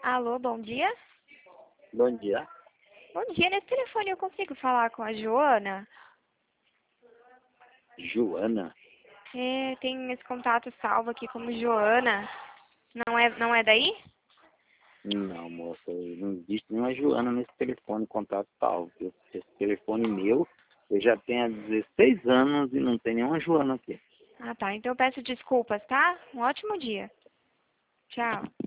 Alô, bom dia? Bom dia. Bom dia, nesse telefone eu consigo falar com a Joana? Joana? É, tem esse contato salvo aqui como Joana. Não é daí? Não, moça, não existe nenhuma Joana nesse telefone, contato tal. Esse telefone meu, eu já tenho há 16 anos e não tem nenhuma Joana aqui. Ah, tá. Então eu peço desculpas, tá? Um ótimo dia. Tchau.